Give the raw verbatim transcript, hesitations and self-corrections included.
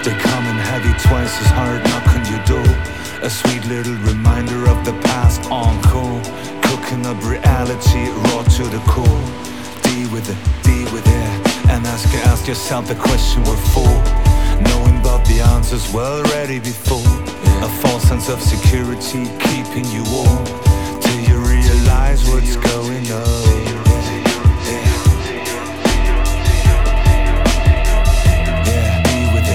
They come in heavy, twice as hard, knock on your door. A sweet little reminder of the past, encore. Cooking up reality, raw to the core. Deal with it, deal with it. And ask, ask yourself the question we're for. Knowing about the answers well ready before. A false sense of security keeping you warm till you're